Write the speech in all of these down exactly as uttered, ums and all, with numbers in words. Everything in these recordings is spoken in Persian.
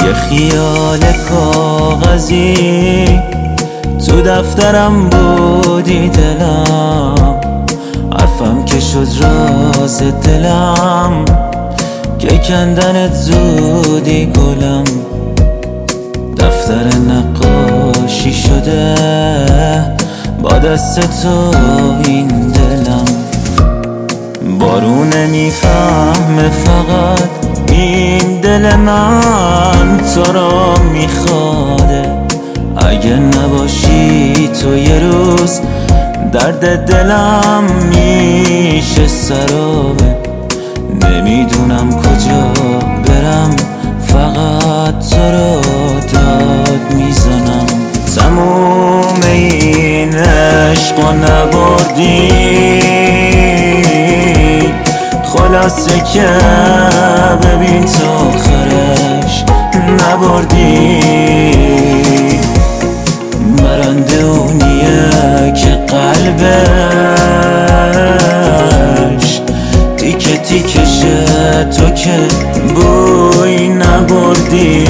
یه خیال کاغذی تو دفترم بودی دلم، حرفم که شد راز دلم که کندنت زودی گلم. دفتر نقاشی شده با دست تو این دلم. بارون نمیفهمه فقط این دل من تو را میخواده. اگه نباشی تو یه روز درد دلم میشه سرابه. نمیدونم کجا برم فقط تو رو داد میزنم. تموم این عشقو نبردی، خلاصه که ببین تو آخرش نبردی. برنده اونیه که قلبش تیکه تیکشه تو که بوی نبردی.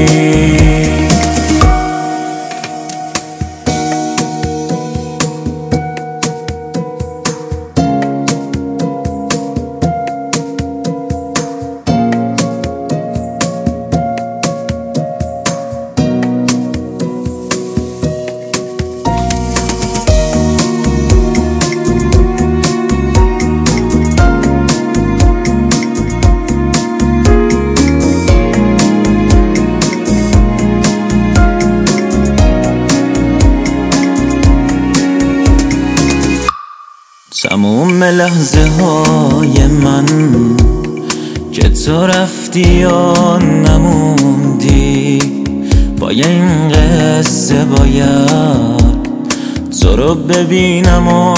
تموم لحظه های من که تو رفتی یا نموندی، با این قصه باید تو رو ببینم و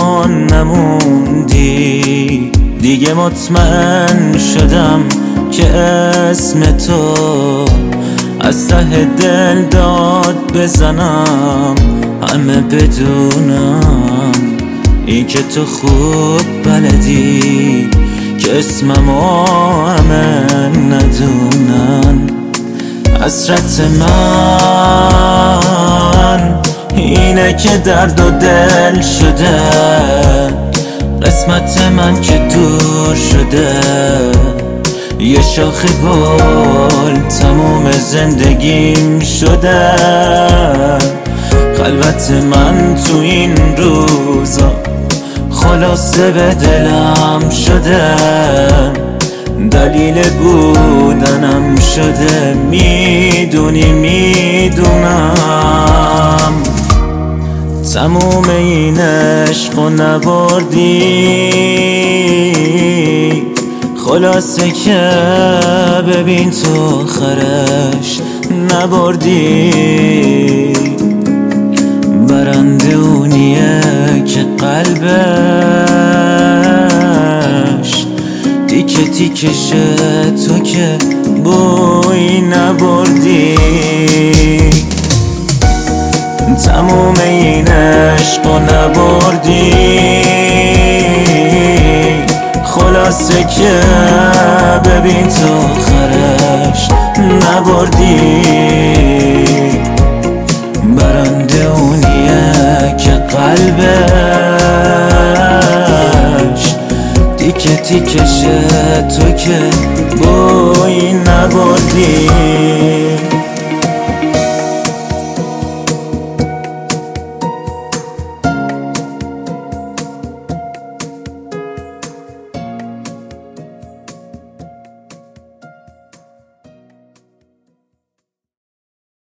نموندی. دیگه مطمئن شدم که اسم تو از ته دل داد بزنم، همه بدونم این که تو خوب بلدی که اسممو همه ندونن. حسرت من اینه که درد و دل شده، قسمت من که دور شده. یه شاخ گل تموم زندگیم شده، خلوت من تو این روزا خلاصه به دلم شده. دلیل بودنم شده، میدونی میدونم. تموم این عشقو نبردی، خلاصه که ببین تو آخرش نبردی. برنده اونیه که قلبش تیکه تیکشه تو که بوی نبردی. تموم این عشقو نبردی، خلاصه که ببین تو آخرش نبردی. برنده اونیه که قلبش تیکه تیکشه تو که بوی نبردی.